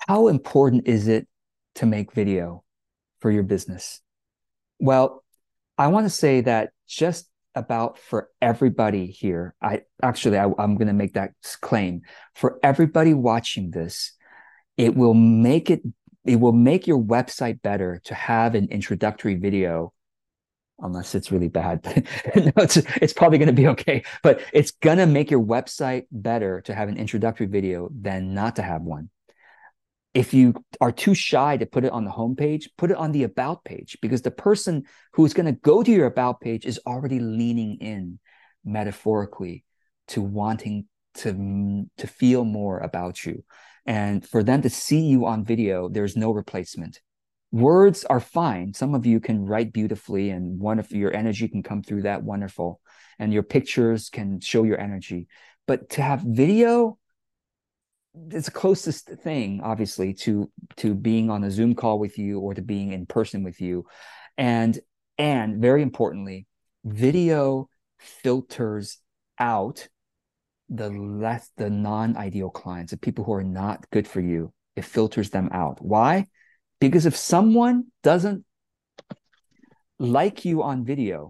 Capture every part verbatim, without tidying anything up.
How important is it to make video for your business? Well, I want to say that just about for everybody here, I actually I, I'm going to make that claim. For everybody watching this, it will make it it will make your website better to have an introductory video, unless it's really bad. No, it's it's probably going to be okay, but it's going to make your website better to have an introductory video than not to have one. If you are too shy to put it on the homepage, put it on the about page, because the person who's going to go to your about page is already leaning in metaphorically to wanting to, to feel more about you. And for them to see you on video, there's no replacement. Words are fine. Some of you can write beautifully, and one of your energy can come through that, wonderful. And your pictures can show your energy. But to have video, it's the closest thing, obviously, to to being on a Zoom call with you or to being in person with you. And and very importantly, video filters out the less the non-ideal clients, the people who are not good for you. It filters them out. Why? Because if someone doesn't like you on video,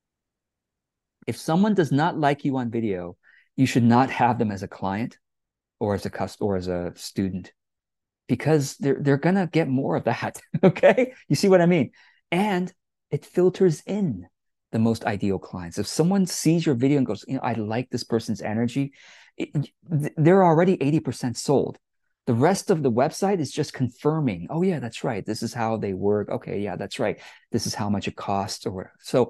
if someone does not like you on video, you should not have them as a client or as a customer or as a student, because they're they're gonna get more of that. Okay, you see what I mean? And it filters in the most ideal clients. If someone sees your video and goes, you know, I like this person's energy, it, they're already eighty percent sold. The rest of the website is just confirming, oh yeah, that's right, this is how they work. Okay, yeah, that's right, this is how much it costs. Or so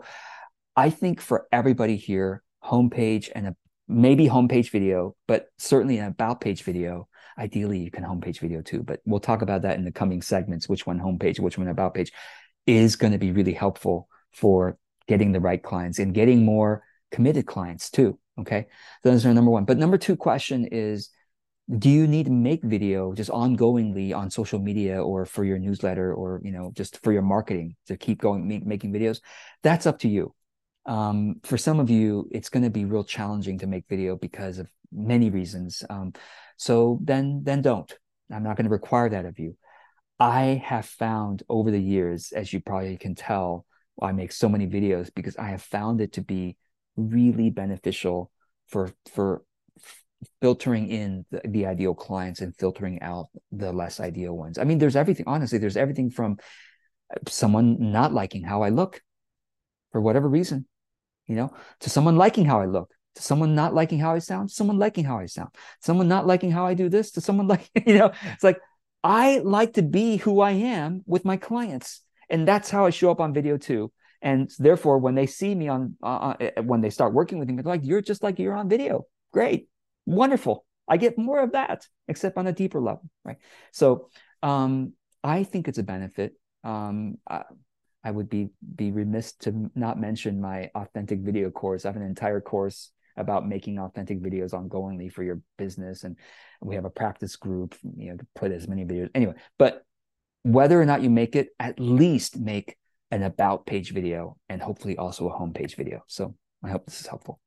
I think for everybody here, homepage and a maybe homepage video, but certainly an about page video. Ideally, you can homepage video too, but we'll talk about that in the coming segments, which one homepage, which one about page is going to be really helpful for getting the right clients and getting more committed clients too. Okay. So that's our number one. But number two question is, do you need to make video just ongoingly on social media or for your newsletter or, you know, just for your marketing to keep going, make, making videos? That's up to you. Um, for some of you, it's going to be real challenging to make video because of many reasons. Um, so then, then don't. I'm not going to require that of you. I have found over the years, as you probably can tell, I make so many videos because I have found it to be really beneficial for for filtering in the, the ideal clients and filtering out the less ideal ones. I mean, there's everything. Honestly, there's everything from someone not liking how I look for whatever reason, you know, to someone liking how I look, to someone not liking how I sound, someone liking how I sound, someone not liking how I do this, to someone like, you know, it's like, I like to be who I am with my clients. And that's how I show up on video too. And therefore, when they see me on, uh, when they start working with me, they're like, you're just like you're on video. Great. Wonderful. I get more of that, except on a deeper level. Right. So um, I think it's a benefit. Um, I, I would be be remiss to not mention my authentic video course. I have an entire course about making authentic videos ongoingly for your business, and we have a practice group, you know, to put as many videos anyway. But whether or not you make it, at least make an about page video and hopefully also a homepage video. So I hope this is helpful.